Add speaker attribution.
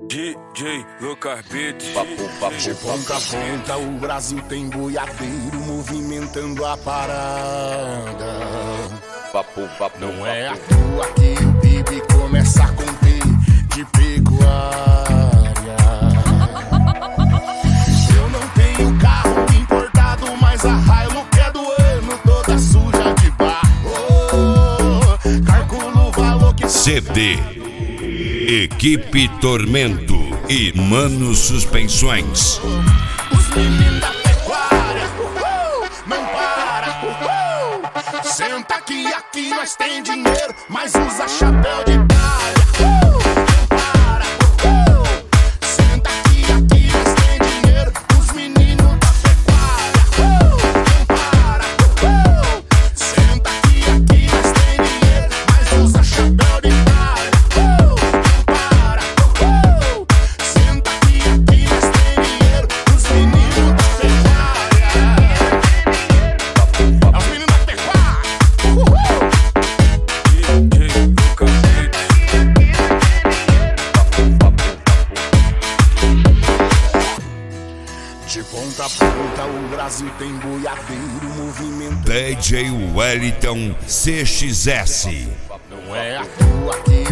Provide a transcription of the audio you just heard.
Speaker 1: DJ Lucas Beats.
Speaker 2: De ponta a ponta o Brasil tem boiadeiro movimentando a parada. Não é à toa que o PIB começa a conter de pecuária. Eu não tenho carro importado, mas a Hilux é do ano, toda suja de barro. Calculo o valor que...
Speaker 3: CD Equipe Tormento e Mano Suspensões.
Speaker 2: Os meninos da pecuária, não para, senta que aqui nós tem dinheiro, mas usa chapéu de palha. Não para, senta que aqui nós tem dinheiro. Os meninos da pecuária, não para, senta que aqui nós tem dinheiro, mas usa chapéu de palha. De ponta a ponta o Brasil tem boiadeiro movimento.
Speaker 3: DJ Wellington CXS.
Speaker 2: Não é à toa que